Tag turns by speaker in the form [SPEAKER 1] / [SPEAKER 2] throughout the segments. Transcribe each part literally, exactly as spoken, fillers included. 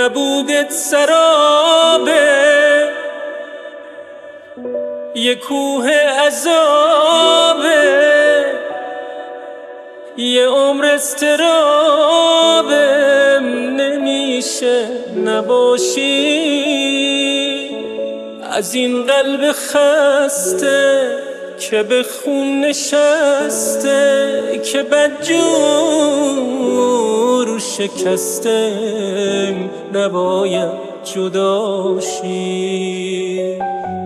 [SPEAKER 1] نبودت سرابه، یه کوه عذابه، یه عمر استرابه. نمیشه نباشی از این قلب خسته که به خون نشسته، که بدجور شکسته. نباید جداشی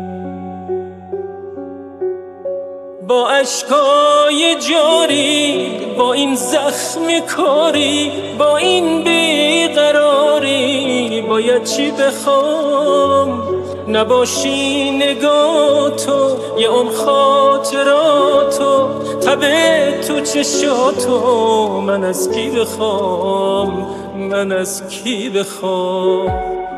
[SPEAKER 1] با اشکای جاری، با این زخم کاری، با این بیقراری. باید چی بخوام نباشی نگاه تو، یه اون خاطراتو، تبه تو چشاتو. من از کی بخوام، من از کی بخوام؟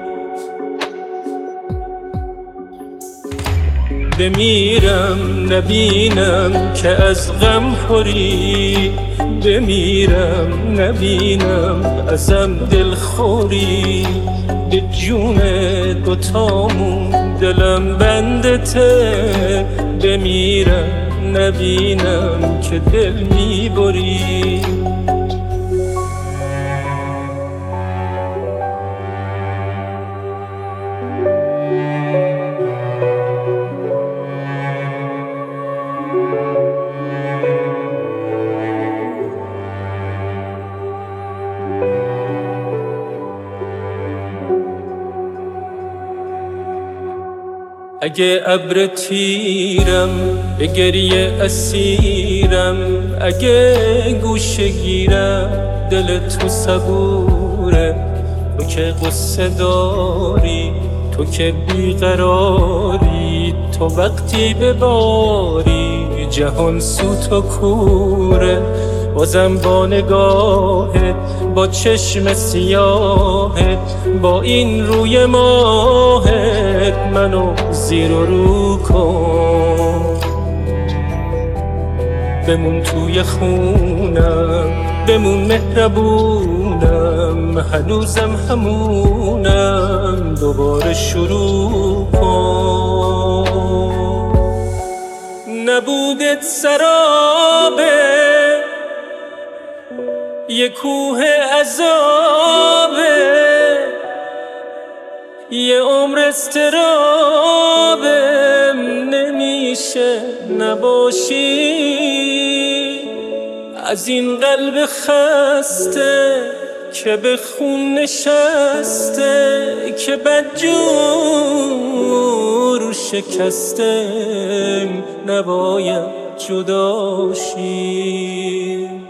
[SPEAKER 1] بمیرم نبینم که از غم خوری، بمیرم نبینم ازم دلخوری. به جون دوتامون دلم بندته، بمیرم نبینم که دل میبری. اگه ابر تیرم به گریه اسیرم، اگه گوشه گیرم دل تو صبوره. تو که قصه داری، تو که بیقراری، تو وقتی بباری جهان سوت و کوره. بازم با نگاهت، با چشم سیاهت، با این روی ماهت منو زیر و رو کن. بمون توی خونم، بمون مهربونم، هنوزم همونم. دوباره شروع کن. نبودت سرابه، یه کوه عذابه، یه عمر استرابه. نمیشه نباشی از این قلب خسته که به خون نشسته، که بدجور شکسته. نباید جداشی